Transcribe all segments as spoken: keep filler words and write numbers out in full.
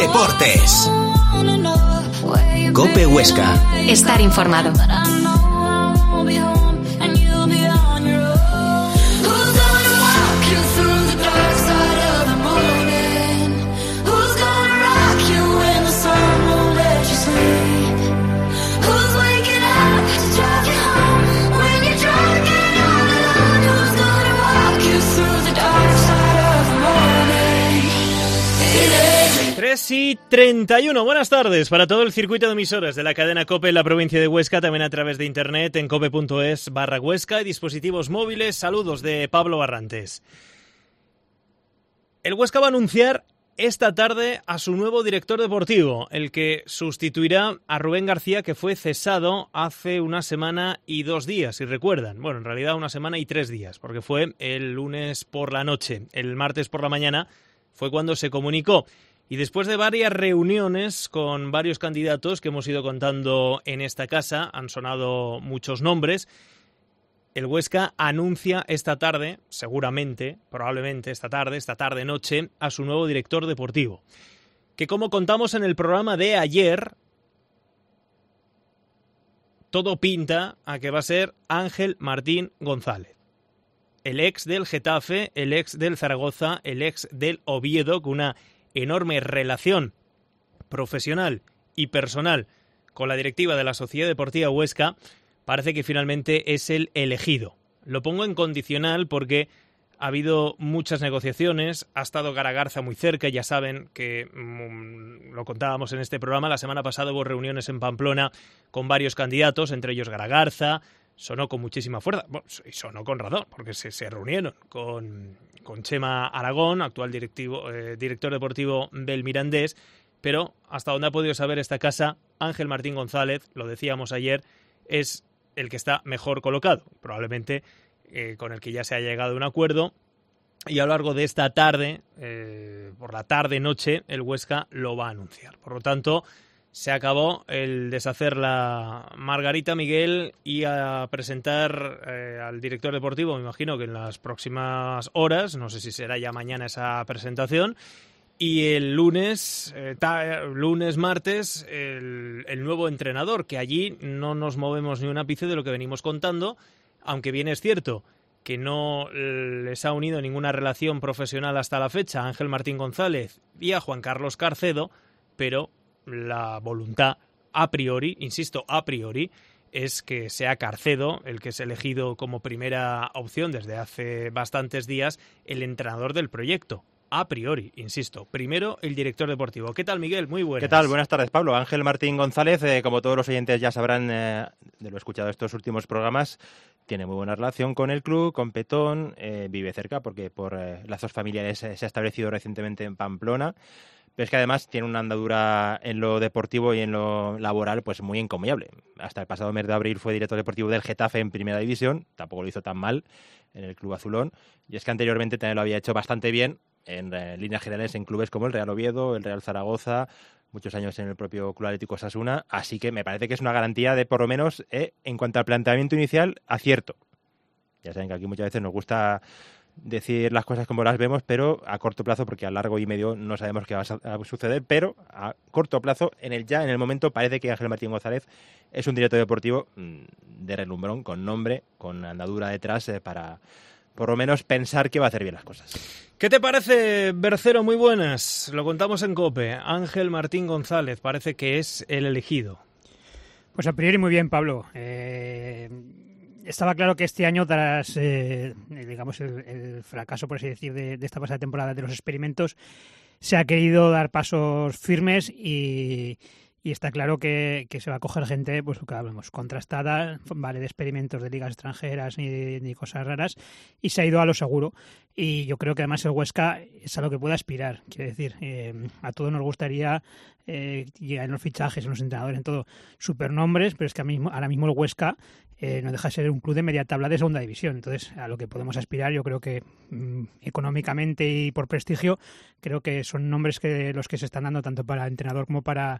Deportes. COPE Huesca. Estar informado. tres y treinta y uno, buenas tardes para todo el circuito de emisoras de la cadena COPE en la provincia de Huesca, también a través de internet en cope.es barra Huesca y dispositivos móviles. Saludos de Pablo Barrantes. El Huesca va a anunciar esta tarde a su nuevo director deportivo, el que sustituirá a Rubén García, que fue cesado hace una semana y dos días, si recuerdan. Bueno, en realidad una semana y tres días, porque fue el lunes por la noche. El martes por la mañana fue cuando se comunicó. Y después de varias reuniones con varios candidatos que hemos ido contando en esta casa, han sonado muchos nombres, el Huesca anuncia esta tarde, seguramente, probablemente esta tarde, esta tarde-noche, a su nuevo director deportivo. Que como contamos en el programa de ayer, todo pinta a que va a ser Ángel Martín González. El ex del Getafe, el ex del Zaragoza, el ex del Oviedo, con una enorme relación profesional y personal con la directiva de la Sociedad Deportiva Huesca, parece que finalmente es el elegido. Lo pongo en condicional porque ha habido muchas negociaciones, ha estado Garagarza muy cerca, ya saben que mmm, lo contábamos en este programa, la semana pasada hubo reuniones en Pamplona con varios candidatos, entre ellos Garagarza, sonó con muchísima fuerza, bueno, y sonó con razón, porque se, se reunieron con, con Chema Aragón, actual directivo, eh, director deportivo del Mirandés, pero hasta donde ha podido saber esta casa, Ángel Martín González, lo decíamos ayer, es el que está mejor colocado, probablemente eh, con el que ya se ha llegado a un acuerdo, y a lo largo de esta tarde, eh, por la tarde-noche, el Huesca lo va a anunciar. Por lo tanto, se acabó el deshacer la Margarita, Miguel, y a presentar eh, al director deportivo, me imagino que en las próximas horas, no sé si será ya mañana esa presentación, y el lunes, eh, ta, lunes, martes, el, el nuevo entrenador, que allí no nos movemos ni un ápice de lo que venimos contando, aunque bien es cierto que no les ha unido ninguna relación profesional hasta la fecha a Ángel Martín González y a Juan Carlos Carcedo, pero la voluntad a priori, insisto, a priori, es que sea Carcedo el que es elegido como primera opción desde hace bastantes días el entrenador del proyecto. A priori, insisto. Primero, el director deportivo. ¿Qué tal, Miguel? Muy buenas. ¿Qué tal? Buenas tardes, Pablo. Ángel Martín González, eh, como todos los oyentes ya sabrán eh, de lo escuchado estos últimos programas, tiene muy buena relación con el club, con Petón, eh, vive cerca porque por eh, lazos familiares eh, se ha establecido recientemente en Pamplona. Pero es que además tiene una andadura en lo deportivo y en lo laboral pues muy encomiable. Hasta el pasado mes de abril fue director deportivo del Getafe en Primera División, tampoco lo hizo tan mal en el club azulón, y es que anteriormente también lo había hecho bastante bien en eh, líneas generales en clubes como el Real Oviedo, el Real Zaragoza, muchos años en el propio Club Atlético Osasuna, así que me parece que es una garantía de por lo menos eh, en cuanto al planteamiento inicial, acierto. Ya saben que aquí muchas veces nos gusta decir las cosas como las vemos, pero a corto plazo, porque a largo y medio no sabemos qué va a suceder, pero a corto plazo, en el ya, en el momento, parece que Ángel Martín González es un director deportivo de relumbrón, con nombre, con andadura detrás, eh, para por lo menos pensar que va a hacer bien las cosas. ¿Qué te parece, Bercero? Muy buenas. Lo contamos en COPE. Ángel Martín González parece que es el elegido. Pues a priori muy bien, Pablo. Eh... Estaba claro que este año, tras eh, digamos el, el fracaso, por así decir, de, de esta pasada temporada de los experimentos, se ha querido dar pasos firmes y, y está claro que, que se va a coger gente, pues lo que hablamos, contrastada, vale de experimentos de ligas extranjeras ni, ni cosas raras, y se ha ido a lo seguro. Y yo creo que además el Huesca es a lo que puede aspirar. Quiero decir, eh, a todos nos gustaría eh, llegar en los fichajes, en los entrenadores, en todo, supernombres, pero es que ahora mismo, ahora mismo el Huesca eh, no deja de ser un club de media tabla de segunda división. Entonces, a lo que podemos aspirar, yo creo que mm, económicamente y por prestigio, creo que son nombres que los que se están dando tanto para entrenador como para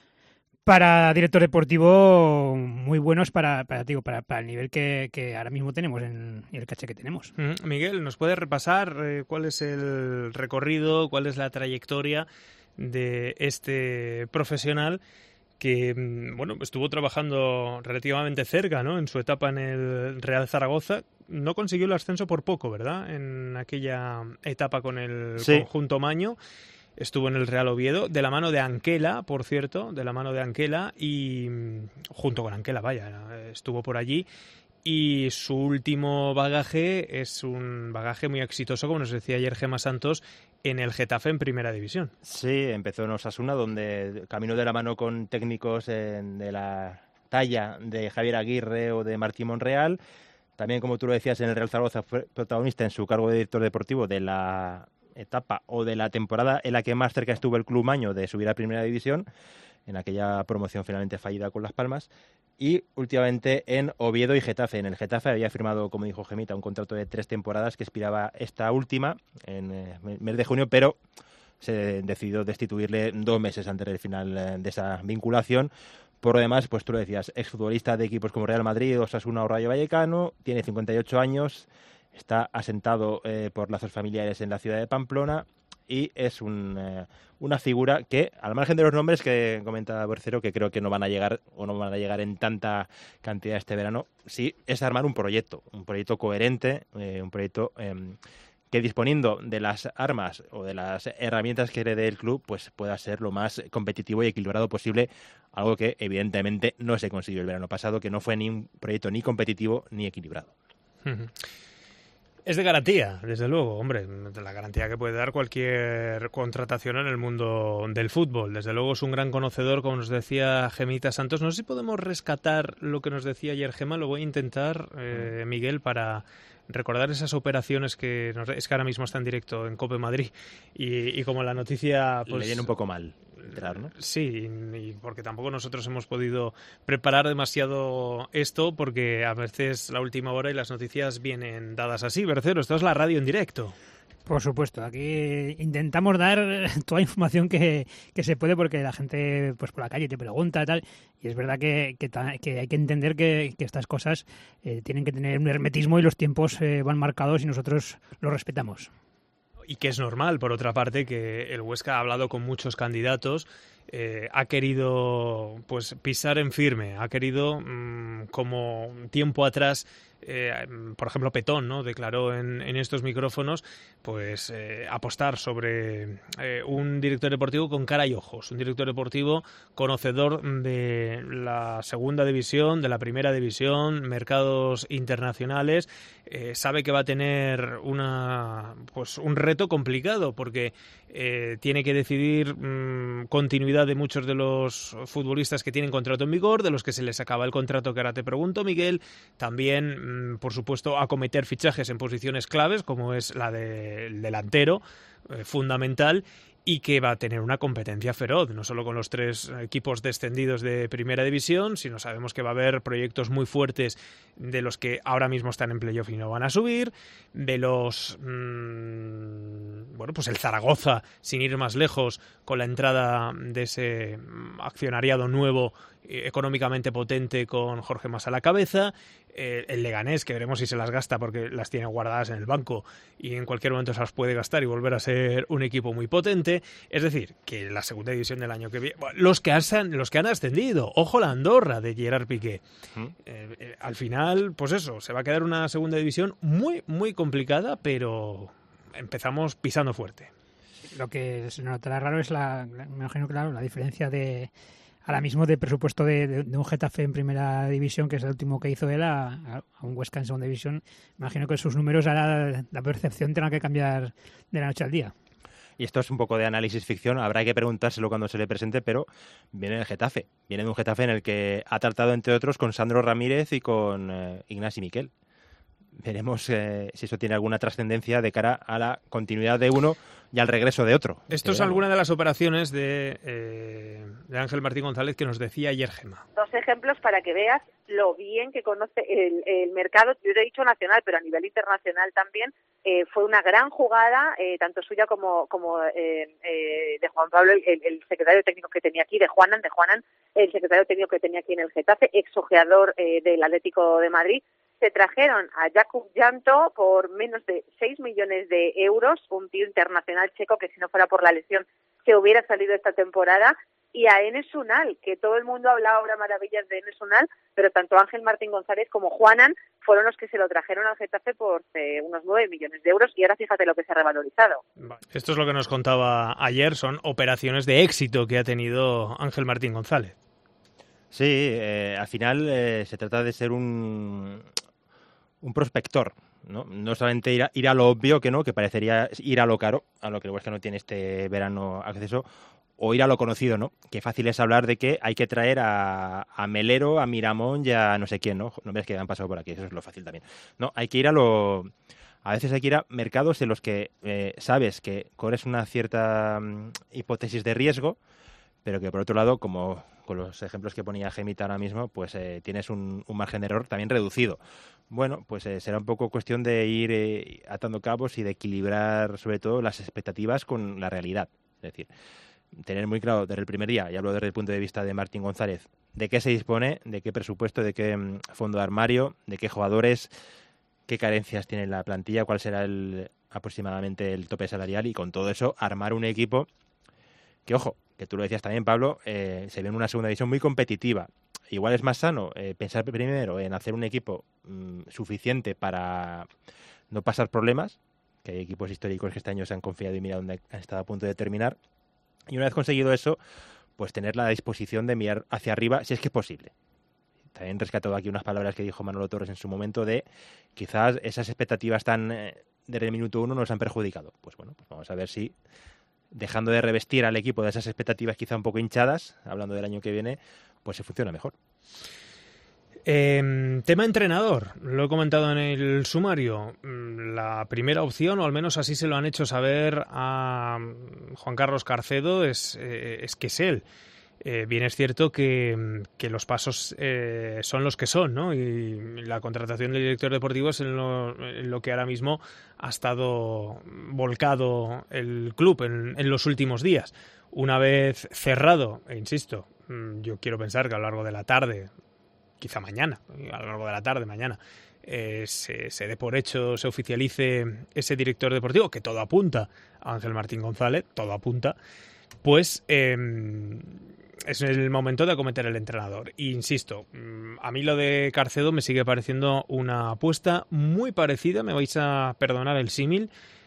para director deportivo muy buenos para para, digo, para, para el nivel que, que ahora mismo tenemos en, y el caché que tenemos. Mm, Miguel, ¿nos puedes repasar eh, cuál es el recorrido, cuál es la trayectoria de este profesional que, bueno, estuvo trabajando relativamente cerca, ¿no?, en su etapa en el Real Zaragoza. No consiguió el ascenso por poco, ¿verdad?, en aquella etapa con el sí. conjunto maño. Estuvo en el Real Oviedo, de la mano de Anquela, por cierto, de la mano de Anquela, y junto con Anquela, vaya, estuvo por allí. Y su último bagaje es un bagaje muy exitoso, como nos decía ayer Gemma Santos, en el Getafe en Primera División. Sí, empezó en Osasuna, donde caminó de la mano con técnicos en, de la talla de Javier Aguirre o de Martín Monreal. También, como tú lo decías, en el Real Zaragoza fue protagonista en su cargo de director deportivo de la etapa o de la temporada en la que más cerca estuvo el club maño de subir a Primera División, en aquella promoción finalmente fallida con Las Palmas. Y últimamente en Oviedo y Getafe. En el Getafe había firmado, como dijo Gemita, un contrato de tres temporadas que expiraba esta última en el eh, mes de junio, pero se decidió destituirle dos meses antes del final eh, de esa vinculación. Por lo demás, pues tú lo decías, exfutbolista de equipos como Real Madrid, Osasuna o Rayo Vallecano, tiene cincuenta y ocho años, está asentado eh, por lazos familiares en la ciudad de Pamplona y es un, eh, una figura que, al margen de los nombres que comenta Bercero, que creo que no van a llegar o no van a llegar en tanta cantidad este verano, sí es armar un proyecto, un proyecto coherente, eh, un proyecto eh, que disponiendo de las armas o de las herramientas que le dé el club, pues pueda ser lo más competitivo y equilibrado posible, algo que evidentemente no se consiguió el verano pasado, que no fue ni un proyecto ni competitivo ni equilibrado. Uh-huh. Es de garantía, desde luego, hombre, de la garantía que puede dar cualquier contratación en el mundo del fútbol. Desde luego es un gran conocedor, como nos decía Gemita Santos. No sé si podemos rescatar lo que nos decía ayer Gema, lo voy a intentar, eh, Miguel, para recordar esas operaciones que nos, es que ahora mismo está en directo en COPE Madrid y, y como la noticia pues le viene un poco mal entrar, ¿no? Sí, y porque tampoco nosotros hemos podido preparar demasiado esto, porque a veces la última hora y las noticias vienen dadas así. Bercero, esto es la radio en directo. Por supuesto, aquí intentamos dar toda la información que, que se puede, porque la gente pues por la calle te pregunta y tal, y es verdad que, que, que hay que entender que, que estas cosas eh, tienen que tener un hermetismo y los tiempos eh, van marcados y nosotros los respetamos. Y que es normal, por otra parte, que el Huesca ha hablado con muchos candidatos, eh, ha querido pues pisar en firme, ha querido, mmm, como tiempo atrás, eh, por ejemplo, Petón, ¿no?, declaró en, en estos micrófonos, pues eh, apostar sobre eh, un director deportivo con cara y ojos, un director deportivo conocedor de la segunda división, de la primera división, mercados internacionales, eh, sabe que va a tener una pues un reto complicado, porque eh, tiene que decidir mmm, continuidad de muchos de los futbolistas que tienen contrato en vigor, de los que se les acaba el contrato, que ahora te pregunto, Miguel, también por supuesto acometer fichajes en posiciones claves como es la del delantero, eh, fundamental, y que va a tener una competencia feroz, no solo con los tres equipos descendidos de Primera División, sino sabemos que va a haber proyectos muy fuertes de los que ahora mismo están en playoff y no van a subir, de los mmm, bueno, pues el Zaragoza, sin ir más lejos, con la entrada de ese accionariado nuevo, eh, económicamente potente, con Jorge Mas a la cabeza, eh, el Leganés, que veremos si se las gasta porque las tiene guardadas en el banco y en cualquier momento se las puede gastar y volver a ser un equipo muy potente. Es decir, que la segunda división del año que viene, bueno, los que han los que han ascendido, ojo la Andorra de Gerard Piqué, ¿Mm? eh, eh, al final, pues eso, se va a quedar una segunda división muy, muy complicada, pero empezamos pisando fuerte. Lo que se notará raro es la, me imagino, claro, la diferencia de ahora mismo de presupuesto de, de, de un Getafe en Primera División, que es el último que hizo él, a, a un Huesca en Segunda División. Me imagino que sus números, ahora la percepción tendrá que cambiar de la noche al día. Y esto es un poco de análisis ficción, habrá que preguntárselo cuando se le presente, pero viene del Getafe. Viene de un Getafe en el que ha tratado, entre otros, con Sandro Ramírez y con eh, Ignasi Miquel. Veremos eh, si eso tiene alguna trascendencia de cara a la continuidad de uno y al regreso de otro. Esto es alguna de las operaciones de, eh, de Ángel Martín González que nos decía ayer Gema. Dos ejemplos para que veas lo bien que conoce el, el mercado, yo he dicho nacional, pero a nivel internacional también. Eh, fue una gran jugada, eh, tanto suya como, como eh, eh, de Juan Pablo, el, el secretario técnico que tenía aquí, de Juanan, de Juanan, el secretario técnico que tenía aquí en el Getafe, ex ojeador eh, del Atlético de Madrid. se trajeron a Jakub Janto por menos de seis millones de euros, un tío internacional checo que si no fuera por la lesión se hubiera salido esta temporada, y a Enes Unal, que todo el mundo hablaba ahora maravillas de Enes Unal, pero tanto Ángel Martín González como Juanan fueron los que se lo trajeron al Getafe por eh, unos nueve millones de euros, y ahora fíjate lo que se ha revalorizado. Esto es lo que nos contaba ayer, son operaciones de éxito que ha tenido Ángel Martín González. Sí, eh, al final eh, se trata de ser un, un prospector, ¿no? No solamente ir a, ir a lo obvio, que no, que parecería ir a lo caro, a lo que el Huesca no tiene este verano acceso, o ir a lo conocido, ¿no? Qué fácil es hablar de que hay que traer a, a Melero, a Miramón y a no sé quién, ¿no? Nombres que han pasado por aquí, eso es lo fácil también. No, hay que ir a lo... A veces hay que ir a mercados en los que eh, sabes que corres una cierta um, hipótesis de riesgo, pero que por otro lado, como con los ejemplos que ponía Gemita ahora mismo, pues eh, tienes un, un margen de error también reducido. Bueno, pues eh, será un poco cuestión de ir eh, atando cabos y de equilibrar sobre todo las expectativas con la realidad. Es decir, tener muy claro desde el primer día, y hablo desde el punto de vista de Martín González, de qué se dispone, de qué presupuesto, de qué mm, fondo de armario, de qué jugadores, qué carencias tiene la plantilla, cuál será el aproximadamente el tope salarial, y con todo eso armar un equipo que, ojo, que tú lo decías también, Pablo, eh, se ve en una segunda división muy competitiva. Igual es más sano eh, pensar primero en hacer un equipo mmm, suficiente para no pasar problemas, que hay equipos históricos que este año se han confiado y mira dónde han estado a punto de terminar. Y una vez conseguido eso, pues tener la disposición de mirar hacia arriba, si es que es posible. También rescato aquí unas palabras que dijo Manolo Torres en su momento de quizás esas expectativas tan eh, desde el minuto uno nos han perjudicado. Pues bueno, pues vamos a ver si, dejando de revestir al equipo de esas expectativas quizá un poco hinchadas, hablando del año que viene, pues se funciona mejor. Eh, tema entrenador, lo he comentado en el sumario. La primera opción, o al menos así se lo han hecho saber a Juan Carlos Carcedo, es, eh, es que es él. Eh, bien es cierto que, que los pasos eh, son los que son, ¿no? Y la contratación del director deportivo es en lo, en lo que ahora mismo ha estado volcado el club en, en los últimos días. Una vez cerrado, e insisto, yo quiero pensar que a lo largo de la tarde, quizá mañana, a lo largo de la tarde, mañana, eh, se, se dé por hecho, se oficialice ese director deportivo, que todo apunta a Ángel Martín González, todo apunta, pues eh, es el momento de acometer el entrenador. E insisto, a mí lo de Carcedo me sigue pareciendo una apuesta muy parecida, me vais a perdonar el símil,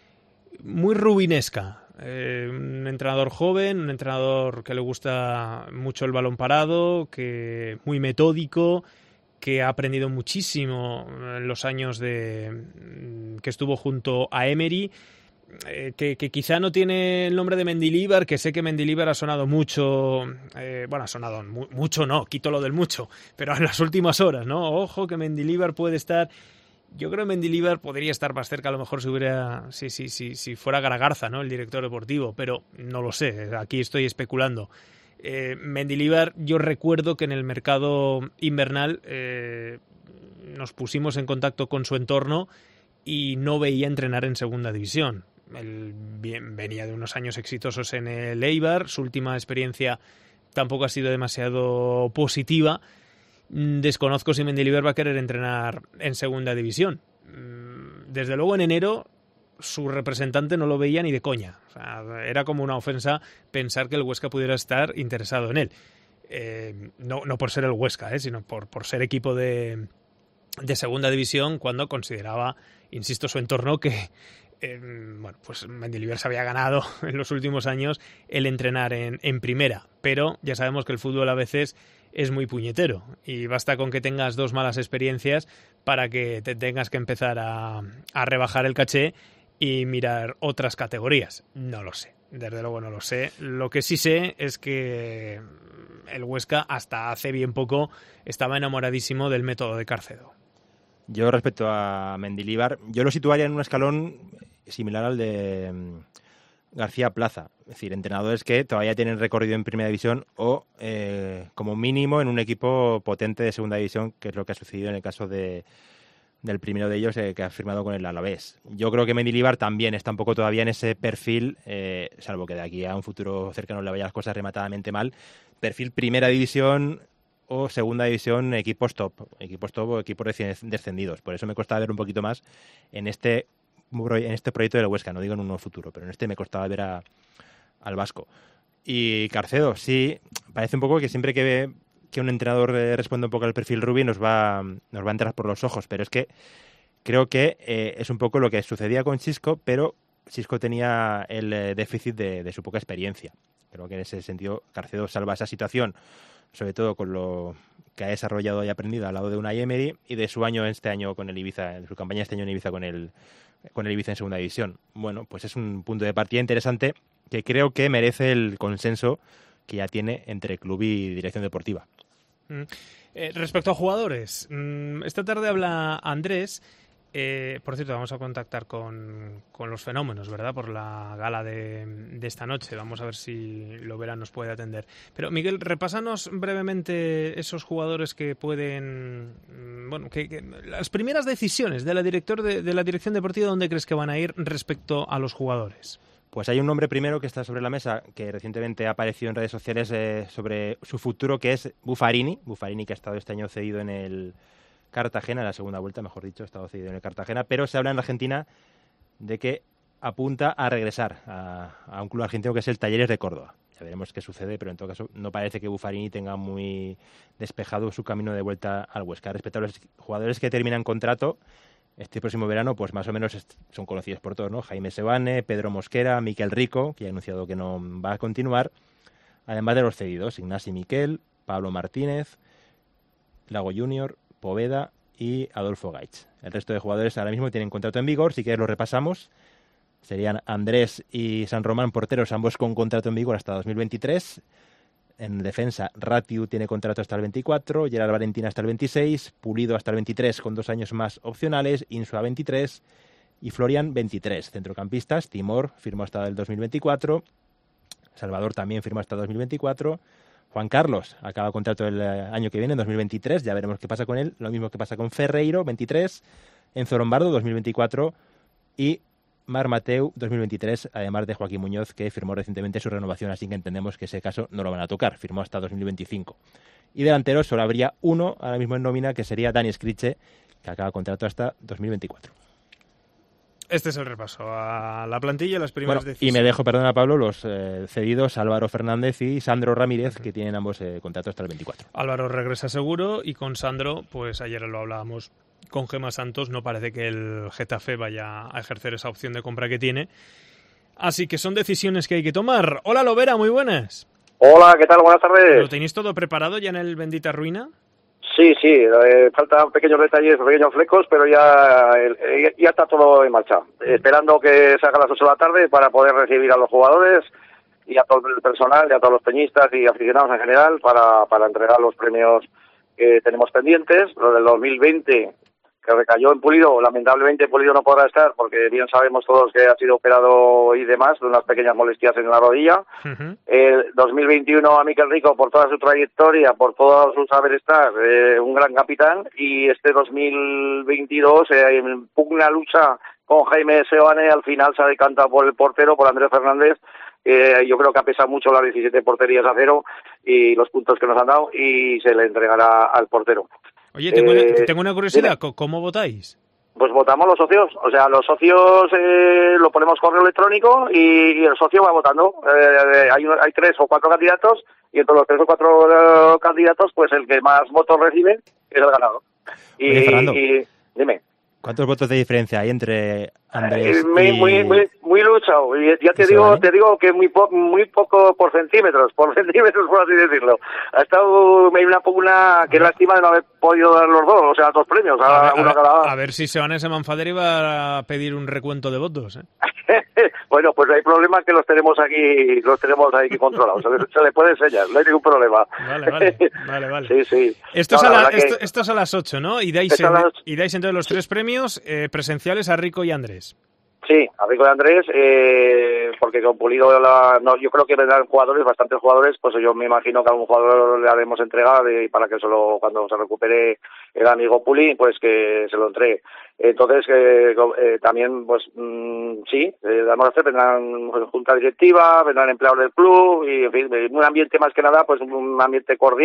muy rubinesca. Eh, un entrenador joven, un entrenador que le gusta mucho el balón parado, que muy metódico, que ha aprendido muchísimo en los años de que estuvo junto a Emery, eh, que, que quizá no tiene el nombre de Mendilibar, que sé que Mendilibar ha sonado mucho, eh, bueno, ha sonado mu- mucho, no, quito lo del mucho, pero en las últimas horas, ¿no? Ojo que Mendilibar puede estar... Yo creo que Mendilibar podría estar más cerca, a lo mejor si hubiera, si, si, si, si fuera Garagarza, ¿no? El director deportivo, pero no lo sé, aquí estoy especulando. Eh, Mendilibar, yo recuerdo que en el mercado invernal eh, nos pusimos en contacto con su entorno y no veía entrenar en segunda división. Él bien, venía de unos años exitosos en el Eibar, su última experiencia tampoco ha sido demasiado positiva. Desconozco si Mendilibar va a querer entrenar en segunda división. Desde luego en enero su representante no lo veía ni de coña. O sea, era como una ofensa pensar que el Huesca pudiera estar interesado en él. Eh, no, no por ser el Huesca, eh, sino por, por ser equipo de, de segunda división, cuando consideraba, insisto, su entorno que eh, bueno, pues Mendilibar se había ganado en los últimos años el entrenar en, en primera. Pero ya sabemos que el fútbol a veces es muy puñetero y basta con que tengas dos malas experiencias para que te tengas que empezar a, a rebajar el caché y mirar otras categorías. No lo sé, desde luego no lo sé. Lo que sí sé es que el Huesca hasta hace bien poco estaba enamoradísimo del método de Carcedo. Yo respecto a Mendilibar, yo lo situaría en un escalón similar al de García Plaza, es decir, entrenadores que todavía tienen recorrido en primera división o eh, como mínimo en un equipo potente de segunda división, que es lo que ha sucedido en el caso de del primero de ellos eh, que ha firmado con el Alavés. Yo creo que Mendilibar también está un poco todavía en ese perfil, eh, salvo que de aquí a un futuro cercano le vayan las cosas rematadamente mal, perfil primera división o segunda división equipos top, equipos top o equipos recién descendidos. Por eso me costaba ver un poquito más en este en este proyecto del Huesca, no digo en uno futuro, pero en este me costaba ver a, al vasco. Y Carcedo, sí, parece un poco que siempre que ve que un entrenador responde un poco al perfil Rubi nos va, nos va a entrar por los ojos, pero es que creo que eh, es un poco lo que sucedía con Xisco, pero Xisco tenía el eh, déficit de, de su poca experiencia. Creo que en ese sentido Carcedo salva esa situación, sobre todo con lo que ha desarrollado y aprendido al lado de Unai Emery y de su año este año con el Ibiza, de su campaña este año en Ibiza con el, con el Ibiza en segunda división. Bueno, pues es un punto de partida interesante que creo que merece el consenso que ya tiene entre club y dirección deportiva. Mm. Eh, respecto a jugadores, mm, esta tarde habla Andrés. Eh, por cierto, vamos a contactar con, con los fenómenos, ¿verdad? Por la gala de, de esta noche. Vamos a ver si Lovera nos puede atender. Pero, Miguel, repásanos brevemente esos jugadores que pueden... Bueno, que, que las primeras decisiones de la, director de, de la dirección deportiva, ¿dónde crees que van a ir respecto a los jugadores? Pues hay un nombre primero que está sobre la mesa, que recientemente ha aparecido en redes sociales eh, sobre su futuro, que es Buffarini. Buffarini, que ha estado este año cedido en el Cartagena, en la segunda vuelta, mejor dicho, ha estado cedido en el Cartagena, pero se habla en Argentina de que apunta a regresar a, a un club argentino que es el Talleres de Córdoba. Ya veremos qué sucede, pero en todo caso no parece que Buffarini tenga muy despejado su camino de vuelta al Huesca. Respecto a los jugadores que terminan contrato este próximo verano, pues más o menos son conocidos por todos, ¿no? Jaime Sebane, Pedro Mosquera, Miquel Rico, que ya ha anunciado que no va a continuar, además de los cedidos, Ignasi Miquel, Pablo Martínez, Lago Junior, Poveda y Adolfo Gaich. El resto de jugadores ahora mismo tienen contrato en vigor, si quieres lo repasamos. Serían Andrés y San Román, porteros, ambos con contrato en vigor hasta dos mil veintitrés. En defensa, Ratiu tiene contrato hasta el veinticuatro, Gerard Valentín hasta el veintiséis, Pulido hasta el veintitrés con dos años más opcionales, Insua veintitrés y Florian veintitrés. Centrocampistas, Timor firmó hasta el dos mil veinticuatro, Salvador también firmó hasta dos mil veinticuatro, Juan Carlos acaba contrato el año que viene, en dos mil veintitrés, ya veremos qué pasa con él, lo mismo que pasa con Ferreiro, veintitrés, Enzo Lombardo, dos mil veinticuatro y Mar Mateu, dos mil veintitrés, además de Joaquín Muñoz, que firmó recientemente su renovación, así que entendemos que ese caso no lo van a tocar, firmó hasta dos mil veinticinco. Y delanteros solo habría uno ahora mismo en nómina, que sería Dani Scriche, que acaba contrato hasta dos mil veinticuatro. Este es el repaso a la plantilla, las primeras bueno, decisiones. Y me dejo, perdona Pablo, los eh, cedidos Álvaro Fernández y Sandro Ramírez, que tienen ambos eh, contratos hasta el veinticuatro. Álvaro regresa seguro y con Sandro, pues ayer lo hablábamos con Gemma Santos, no parece que el Getafe vaya a ejercer esa opción de compra que tiene. Así que son decisiones que hay que tomar. Hola Lovera, muy buenas. Hola, ¿qué tal? Buenas tardes. ¿Lo tenéis todo preparado ya en el Bendita Ruina? Sí, sí, eh, faltan pequeños detalles, pequeños flecos, pero ya, eh, ya está todo en marcha. Esperando que se haga a las ocho de la tarde para poder recibir a los jugadores y a todo el personal, y a todos los peñistas y aficionados en general para, para entregar los premios que tenemos pendientes. Lo del dos mil veinte, que recayó en Pulido, lamentablemente Pulido no podrá estar porque bien sabemos todos que ha sido operado y demás de unas pequeñas molestias en la rodilla. Uh-huh. El dos mil veintiuno a Miquel Rico por toda su trayectoria, por todo su saber estar, eh, un gran capitán, y este dos mil veintidós eh, en pugna lucha con Jaime Sebane, al final se ha decantado por el portero, por Andrés Fernández. Eh, yo creo que ha pesado mucho las diecisiete porterías a cero y los puntos que nos han dado, y se le entregará al portero. Oye, tengo, eh, una, tengo una curiosidad, dime. ¿Cómo votáis? Pues votamos los socios, o sea, los socios eh, lo ponemos correo electrónico y, y el socio va votando. Eh, hay, hay tres o cuatro candidatos y entre los tres o cuatro eh, candidatos, pues el que más votos recibe es el ganador. Y, Oye, Fernando, y dime. ¿Cuántos votos de diferencia hay entre Andrés eh, muy, y... muy, muy, muy luchado. Y ya te digo, vale? te digo que muy po muy poco por centímetros, por centímetros por así decirlo. Ha estado hay una pugna, qué lástima de no haber podido dar los dos, o sea, dos premios, a, a, ver, uno a, cada... a ver si Sebane se manfadera y va a pedir un recuento de votos, ¿eh? Bueno, pues hay problemas que los tenemos aquí, los tenemos aquí controlados. Se le, se le puede enseñar, no hay ningún problema. Vale, vale, vale, vale. Sí, sí. Esto, no, es, a la, que... esto, esto es a las ocho, ¿no? Y dais, en, y dais entonces los tres premios eh, presenciales a Rico y Andrés. Sí, a Rico y Andrés, eh, porque con Pulido, la, no, yo creo que vendrán jugadores, bastantes jugadores, pues yo me imagino que a algún jugador le haremos entregar y para que solo cuando se recupere el amigo Puli, pues que se lo entregue. Entonces, eh, eh, también, pues mmm, sí, eh, vamos a hacer, vendrán junta directiva, vendrán empleados del club y, en fin, un ambiente más que nada, pues un ambiente cordial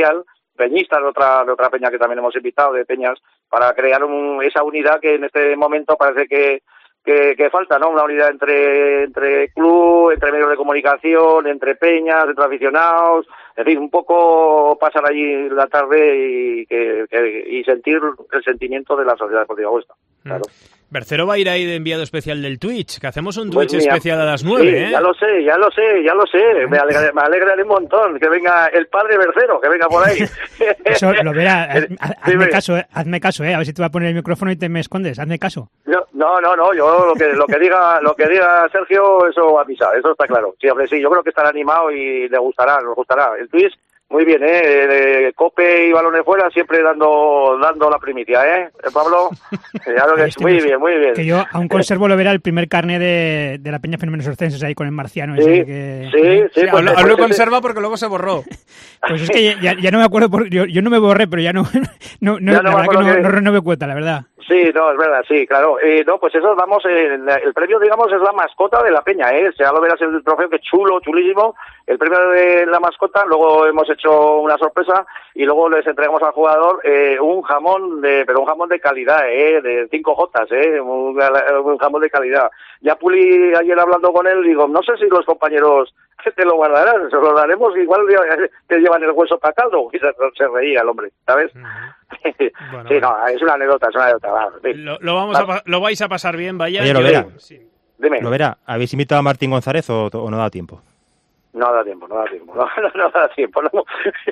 peñistas de otra de otra peña que también hemos invitado, de peñas, para crear un, esa unidad que en este momento parece que Que, que falta, ¿no? Una unidad entre entre club, entre medios de comunicación, entre peñas, entre aficionados, en fin, un poco pasar allí la tarde y que, que y sentir el sentimiento de la sociedad deportiva Huesca, claro. Bercero va a ir ahí de enviado especial del Twitch, que hacemos un Pues Twitch mira, especial a las nueve, sí, ¿eh? ya lo sé, ya lo sé, ya lo sé, me alegraré, me alegraré un montón, que venga el padre Bercero, que venga por ahí. Eso lo verá, haz- haz- hazme Dime. caso, eh, hazme caso, eh, a ver si te va a poner el micrófono y te me escondes, hazme caso. Yo- no, no, no, yo lo que lo que diga lo que diga Sergio, eso avisa, eso está claro. Sí, hombre, sí, yo creo que estará animado y le gustará, nos gustará. El Twitch, muy bien, ¿eh? De Cope y balones fuera, siempre dando dando la primicia, ¿eh? ¿Eh, Pablo? Ya lo que es, muy bien, muy bien. Que yo aún conservo, lo verá, el primer carné de, de la Peña Fenómenos Orcenses ahí con el marciano. Sí, ese que, sí, sí, Aún lo- pues, aún lo pues, conserva porque luego se borró. Pues es que ya, ya no me acuerdo, por- yo, yo no me borré, pero ya no, no, no, Ya no la me verdad que acuerdo no, que- no renové cuota, la verdad. Sí, no, es verdad, sí, claro. Eh, no, pues eso, vamos, eh, el, el premio, digamos, es la mascota de la peña, ¿eh? O sea, lo verás el trofeo, que chulo, chulísimo. El premio de la mascota, luego hemos hecho una sorpresa y luego les entregamos al jugador eh, un jamón, de pero un jamón de calidad, ¿eh? De cinco jotas, ¿eh? Un, un jamón de calidad. Ya Puli, ayer hablando con él, digo, no sé si los compañeros te lo guardarán, se lo daremos, igual te llevan el hueso para caldo. Y se, se reía el hombre, ¿sabes? Bueno, sí, bueno. no, es una anécdota, es una anécdota. Va, sí. Lo, lo vamos a, pa- lo vais a pasar bien, vaya. Oye, lo Yo- verá. sí. Dime. Lo verá, ¿habéis invitado a Martín González o, o no da tiempo? No da tiempo, no da tiempo, no, no, no da tiempo, no.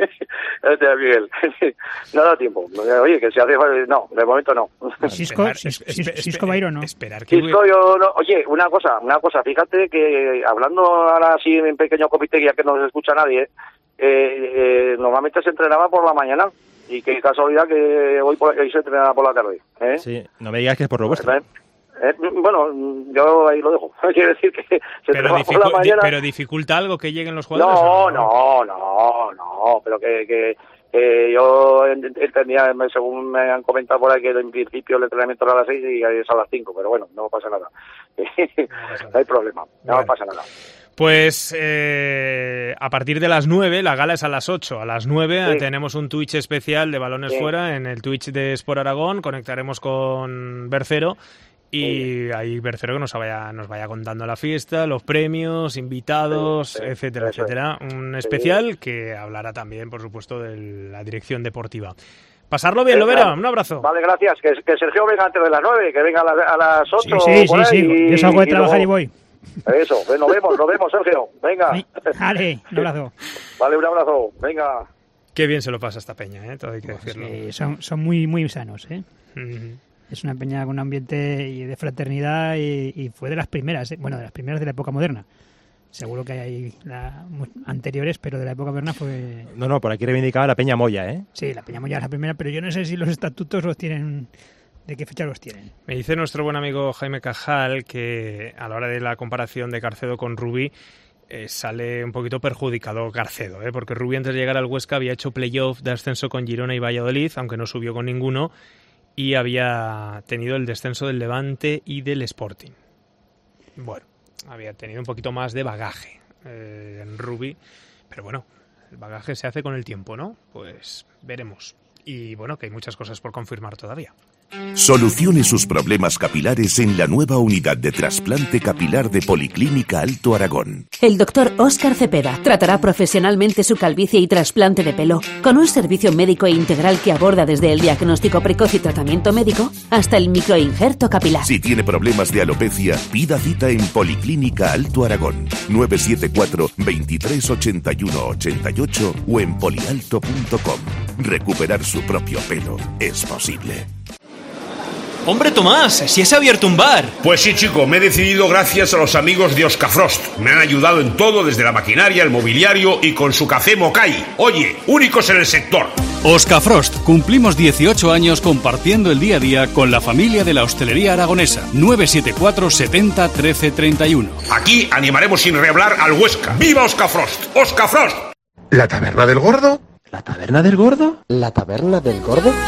Este, Miguel, no da tiempo. Oye, que si hace no, de momento no. Cisco, Esperar- Cis- espe- Cis- espe- Cisco va a ir o no. Esperar que... Cisco, yo no. Oye, una cosa, una cosa, fíjate que hablando ahora así en pequeño comité, ya que no se escucha nadie, eh, eh, normalmente se entrenaba por la mañana y qué casualidad que hoy, por, hoy se entrenaba por la tarde. ¿eh? Sí, no me digas que es por lo vuestro. ¿Eh? Eh, bueno, yo ahí lo dejo. Quiere decir que se Pero, entrenaba por la dificu- di- mañana. pero dificulta algo que lleguen los jugadores. No, ¿o no, no, no, pero que, que, que yo en- entendía, según me han comentado por ahí, que en principio el entrenamiento era a las seis y es a las cinco, pero bueno, no pasa nada. No hay problema, no Bueno. pasa nada. Pues eh, a partir de las nueve, la gala es a las ocho. A las nueve Sí. tenemos un Twitch especial de balones Sí. fuera en el Twitch de Sport Aragón. Conectaremos con Bercero y ahí Bercero que nos vaya, nos vaya contando la fiesta, los premios, invitados, Sí, sí, etcétera, eso es. etcétera. Un especial que hablará también, por supuesto, de la dirección deportiva. Pasarlo bien, Eh, Lovera. claro. Un abrazo. Vale, gracias. Que, que Sergio venga antes de las nueve, que venga a las, a las Sí, ocho. sí, por sí, ahí, sí. y- Yo salgo de y trabajar y luego- voy. Eso, pues nos vemos, nos vemos, Sergio. Venga. Ay, Vale, un abrazo. Vale, un abrazo. Venga. Qué bien se lo pasa esta peña, ¿eh? Todo hay que decirlo. Sí, son, son muy, muy sanos, ¿eh? Ujú. Es una peña con un ambiente de fraternidad y, y fue de las primeras, ¿eh? Bueno, de las primeras de la época moderna. Seguro que hay la- mu- anteriores, pero de la época moderna fue... No, no, por aquí reivindicaba la Peña Moya, ¿eh? Sí, la Peña Moya es la primera, pero yo no sé si los estatutos los tienen... ¿De qué fecha los tienen? Me dice nuestro buen amigo Jaime Cajal que a la hora de la comparación de Carcedo con Rubí eh, sale un poquito perjudicado Carcedo, ¿eh? Porque Rubí antes de llegar al Huesca había hecho playoff de ascenso con Girona y Valladolid, aunque no subió con ninguno, y había tenido el descenso del Levante y del Sporting. Bueno, había tenido un poquito más de bagaje eh, en Rubí, pero bueno, el bagaje se hace con el tiempo, ¿no? Pues veremos. Y bueno, que hay muchas cosas por confirmar todavía. Solucione sus problemas capilares en la nueva unidad de trasplante capilar de Policlínica Alto Aragón. El doctor Óscar Cepeda tratará profesionalmente su calvicie y trasplante de pelo, con un servicio médico e integral que aborda desde el diagnóstico precoz y tratamiento médico hasta el microinjerto capilar. Si tiene problemas de alopecia, pida cita en Policlínica Alto Aragón. nueve siete cuatro, veintitrés ochenta y uno ochenta y ocho o en polialto punto com. Recuperar su propio pelo es posible. ¡Hombre, Tomás! ¡Si has abierto un bar! Pues sí, chico, me he decidido gracias a los amigos de Oscafrost. Me han ayudado en todo, desde la maquinaria, el mobiliario y con su café Mokai. Oye, únicos en el sector. Oscafrost, cumplimos dieciocho años compartiendo el día a día con la familia de la hostelería aragonesa. nueve siete cuatro, setenta, trece, treinta y uno. Aquí animaremos sin rehablar al Huesca. ¡Viva Oscafrost! ¡Oscafrost! ¿La taberna del gordo? ¿La taberna del gordo? ¿La taberna del gordo?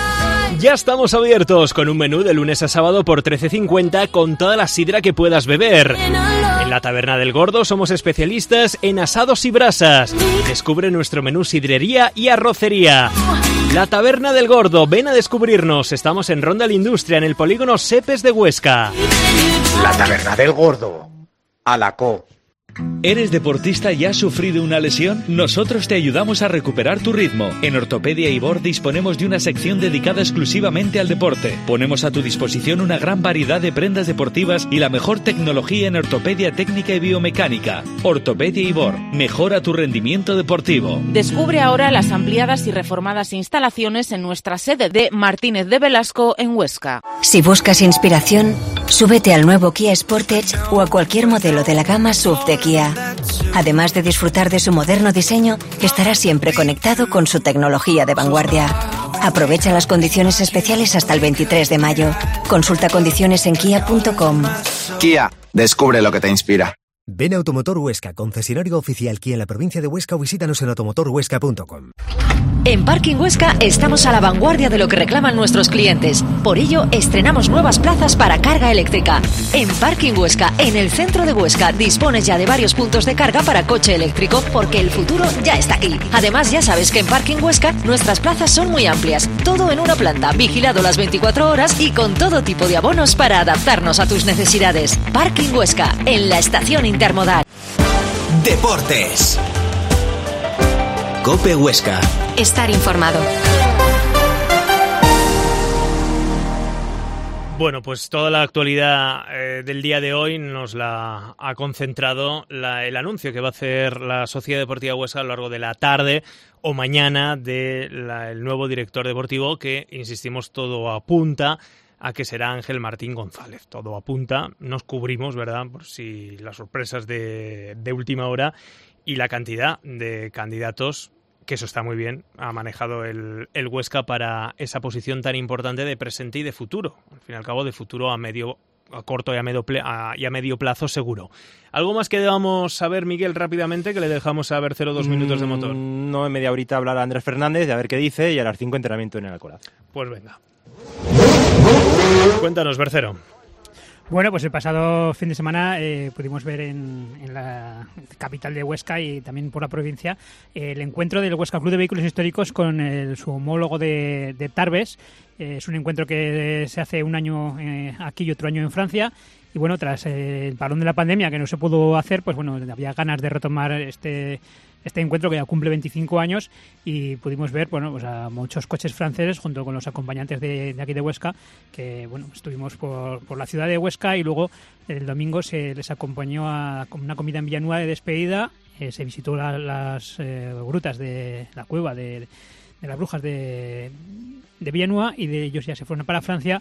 Ya estamos abiertos con un menú de lunes a sábado por trece cincuenta con toda la sidra que puedas beber. En la Taberna del Gordo somos especialistas en asados y brasas. Descubre nuestro menú sidrería y arrocería. La Taberna del Gordo, ven a descubrirnos. Estamos en Ronda la Industria, en el polígono Sepes de Huesca. La Taberna del Gordo. Alacó. ¿Eres deportista y has sufrido una lesión? Nosotros te ayudamos a recuperar tu ritmo. En Ortopedia Ibor disponemos de una sección dedicada exclusivamente al deporte. Ponemos a tu disposición una gran variedad de prendas deportivas y la mejor tecnología en ortopedia técnica y biomecánica. Ortopedia Ibor, mejora tu rendimiento deportivo. Descubre ahora las ampliadas y reformadas instalaciones en nuestra sede de Martínez de Velasco en Huesca. Si buscas inspiración, súbete al nuevo Kia Sportage o a cualquier modelo de la gama S U V de Kia. Además de disfrutar de su moderno diseño, estarás siempre conectado con su tecnología de vanguardia. Aprovecha las condiciones especiales hasta el veintitrés de mayo. Consulta condiciones en kia punto com. Kia, descubre lo que te inspira. Ven a Automotor Huesca, concesionario oficial Kia en la provincia de Huesca, o visítanos en automotor huesca punto com. En Parking Huesca estamos a la vanguardia de lo que reclaman nuestros clientes. Por ello, estrenamos nuevas plazas para carga eléctrica. En Parking Huesca, en el centro de Huesca, dispones ya de varios puntos de carga para coche eléctrico, porque el futuro ya está aquí. Además, ya sabes que en Parking Huesca nuestras plazas son muy amplias. Todo en una planta, vigilado las veinticuatro horas y con todo tipo de abonos para adaptarnos a tus necesidades. Parking Huesca, en la estación intermodal. Deportes. COPE Huesca. Estar informado. Bueno, pues toda la actualidad eh, del día de hoy nos la ha concentrado la, el anuncio que va a hacer la Sociedad Deportiva Huesca a lo largo de la tarde o mañana del nuevo director deportivo, que, insistimos, todo apunta a que será Ángel Martín González. Todo apunta, nos cubrimos, ¿verdad?, por si las sorpresas de, de última hora y la cantidad de candidatos, que eso está muy bien, ha manejado el, el Huesca para esa posición tan importante de presente y de futuro. Al fin y al cabo, de futuro a medio, a corto y a medio, a, y a medio plazo seguro. ¿Algo más que debamos saber, Miguel, rápidamente, que le dejamos a Bercero dos minutos de motor? Mm, no, en media horita hablar a Andrés Fernández y a ver qué dice, y a las cinco entrenamiento en el Alcoraz. Pues venga. Cuéntanos, Bercero. Bueno, pues el pasado fin de semana eh, pudimos ver en, en la capital de Huesca y también por la provincia eh, el encuentro del Huesca Club de Vehículos Históricos con el, su homólogo de, de Tarbes. Eh, es un encuentro que se hace un año eh, aquí y otro año en Francia. Y bueno, tras eh, el parón de la pandemia, que no se pudo hacer, pues bueno, había ganas de retomar este este encuentro, que ya cumple veinticinco años, y pudimos ver, bueno, pues a muchos coches franceses junto con los acompañantes de, de aquí de Huesca, que bueno, estuvimos por, por la ciudad de Huesca, y luego el domingo se les acompañó a una comida en Villanueva de despedida. Eh, se visitó la, las eh, grutas de la cueva de, de las brujas de, de Villanueva, y de ellos ya se fueron para Francia,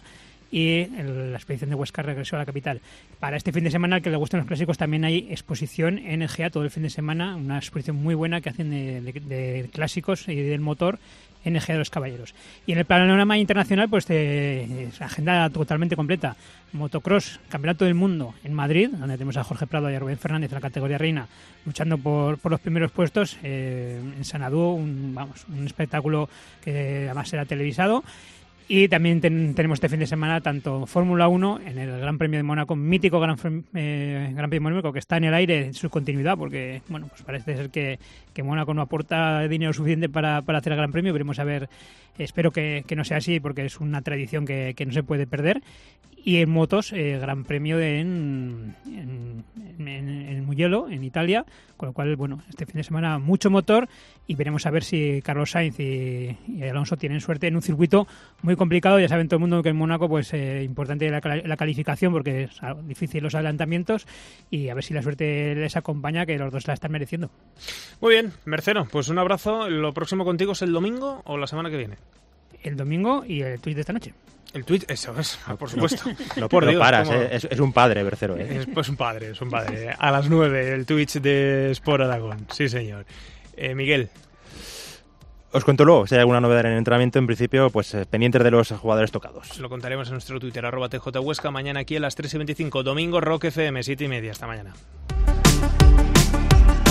y el, la expedición de Huesca regresó a la capital. Para este fin de semana, al que le gustan los clásicos, también hay exposición N G A todo el fin de semana, una exposición muy buena que hacen de, de, de clásicos y del motor, N G A de los Caballeros. Y en el panorama internacional, pues eh, agenda totalmente completa. Motocross, Campeonato del Mundo en Madrid, donde tenemos a Jorge Prado y a Rubén Fernández en la categoría reina, luchando por, por los primeros puestos. Eh, en Sanadú, un, vamos, un espectáculo que además será televisado. Y también ten, tenemos este fin de semana tanto Fórmula uno en el Gran Premio de Mónaco, mítico Gran, eh, Gran Premio de Mónaco, que está en el aire en su continuidad, porque bueno, pues parece ser que, que Mónaco no aporta dinero suficiente para, para hacer el Gran Premio. Veremos a ver, espero que, que no sea así, porque es una tradición que, que no se puede perder. Y en motos, eh, Gran Premio de en, en, en, en Mugello, en Italia, con lo cual, bueno, este fin de semana mucho motor, y veremos a ver si Carlos Sainz y, y Alonso tienen suerte en un circuito muy complicado. Ya saben todo el mundo que en Mónaco, pues eh, importante la, la calificación, porque es difícil los adelantamientos, y a ver si la suerte les acompaña, que los dos la están mereciendo. Muy bien, Mercero, pues un abrazo. ¿Lo próximo contigo es el domingo o la semana que viene? El domingo y el tuit de esta noche. El tuit, eso es, por supuesto. No, por Dios, paras, eh, es, es un padre, Bercero. ¿eh? Es pues un padre, es un padre. A las nueve, el Twitch de Sport Aragón. Sí, señor. Eh, Miguel. Os cuento luego, si hay alguna novedad en el entrenamiento, en principio, pues eh, pendientes de los jugadores tocados. Lo contaremos en nuestro Twitter, arroba T J Huesca, mañana aquí a las tres y veinticinco. Domingo, Rock F M, siete y media. Hasta mañana.